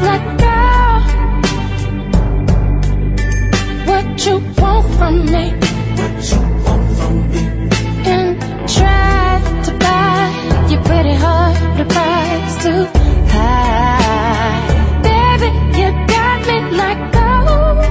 like, girl, what you want from me? What you want from me? And try to buy your pretty heart the price too high. Baby, you got me like gold.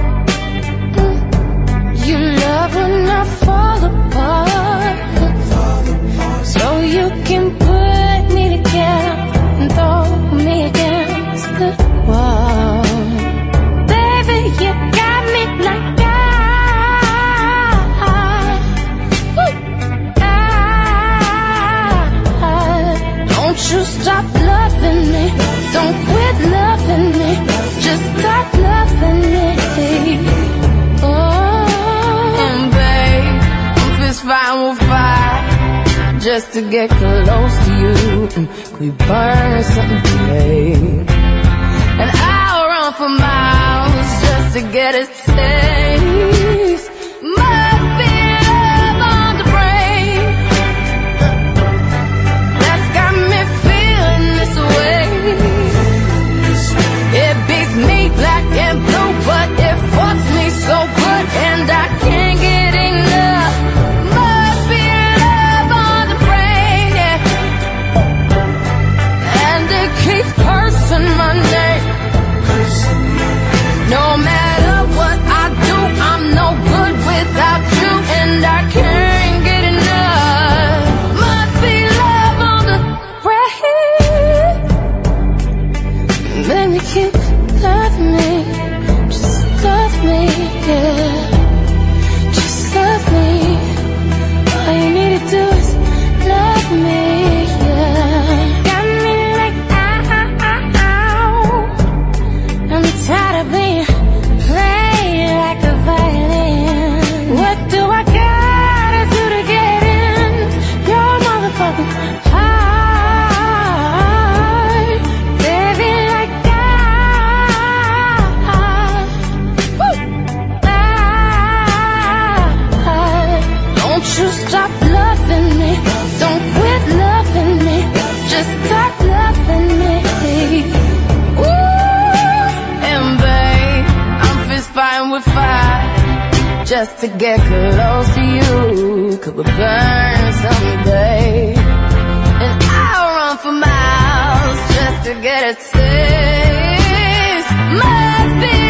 You love when I fall apart, so you can put me together and throw me against the wall. Baby, you got me like don't you stop loving me, don't quit loving me, just stop loving me. Oh, and babe, I'm fist fighting with fire just to get close to you. Could we burn something today? And I'll run for miles just to get a taste. Must be love on the brain that's got me feeling this way. It beats me black and blue, but it fucks me so good, and I can't get enough. Must be love on the brain, yeah. And it keeps cursing my name. No matter what I do, I'm no good without you, and I can't get enough. Must be love on the brain. Let me keep loving me, just love me, yeah. Just love me. All you need to do is love me, yeah. Got me like ow. I'm tired of being played like a violin. What do I gotta do to get in your motherfucking heart? Baby, like don't you stop loving me, don't quit loving me, just stop loving me. Ooh, and babe, I'm fist fighting with fire just to get close to you. Could we burn someday? And I'll run for miles just to get a taste. Must be